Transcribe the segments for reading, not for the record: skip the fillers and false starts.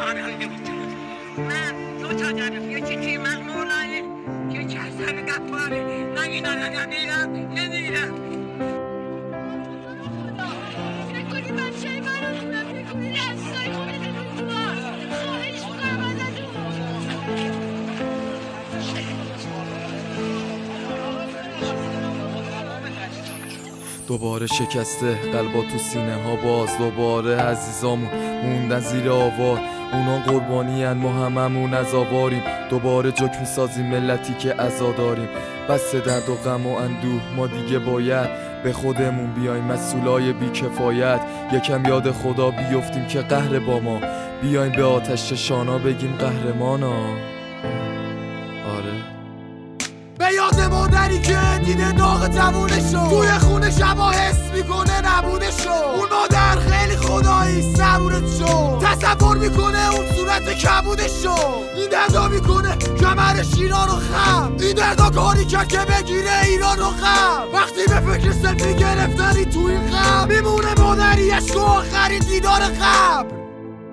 راننده بود. من دو تا دارم، یکی توی مغمولانه، یکی حسن قفاره. من اینا رو نمیرم. فکر کنی بچه من رو دونم، فکر کنی لحظای خونه بدون تو خواهش میکنم دوباره شکسته قلبا تو سینه ها باز، دوباره عزیزامون موندن زیر آوار. اونا قربانی ان، ما هممون عزاواریم. دوباره جوک میسازیم ملتی که عزا داریم. بس درد و غم و اندوه، ما دیگه باید به خودمون بیایم، مسئولای بیکفایت. یکم یاد خدا بیفتیم که قهر با ما، بیایم به آتش شانا بگیم قهرمانا. آره به یاد مادری که دیده داغ جوونشو، توی خونه شبا حس میکنه نبودشو. اون مادر خیلی خدایی صبورت شو، تصور میکنه اون صورت کبودشو. این دردا میکنه کمرش ایران رو خم، این دردا کاری کرد که بگیره ایران رو خم. وقتی به فکر سلفی گرفتنی تو این غم، میمونه مادریش که آخرین دیدار قبر.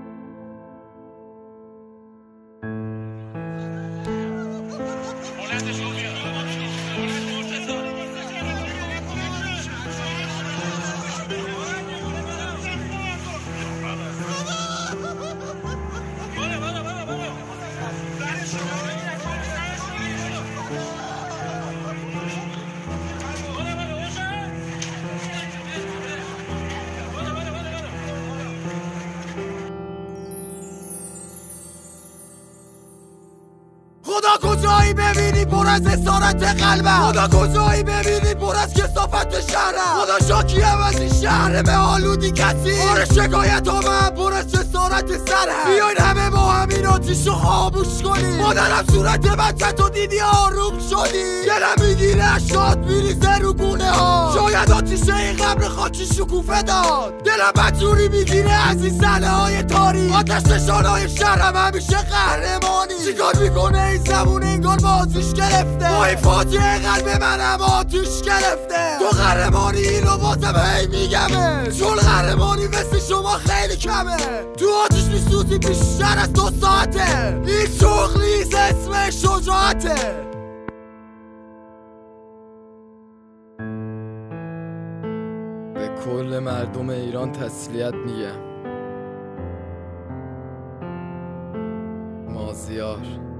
خدا کجایی ببینی پر از اسارت قلبم، خدا کجایی ببینی پر از کثافت شهرم. خدا شاکیم از این شهر به آلودی کسی، آره شکایت ها من پر از جسارت سرم. بیاین همه با همین آتیشو خاموش کنی، مادرم صورت بچه تو دیدی آروم شدی. دلم میگیره اشکات میریزه رو گونه ها، شاید آتیشه این قبر خاکی شکوفه داد. دلم بدجوری میگیره از این سله های تاریک، آتش نشانهای شهرم همیشه قهرمانی. چیکار میکنه این زبون انگار بازیش گرفته، با این فاجعه قلب منم آتیش گرفته. تو قهرمانی اینو بازم هی میگمه، چون قهرمانی مثل شما خیلی کمه. تو آتیش میسوزی بیشتر از 2 ساعته، این شغل نیست اسم شجاعته. به کل مردم ایران تسلیت میگم. مازیار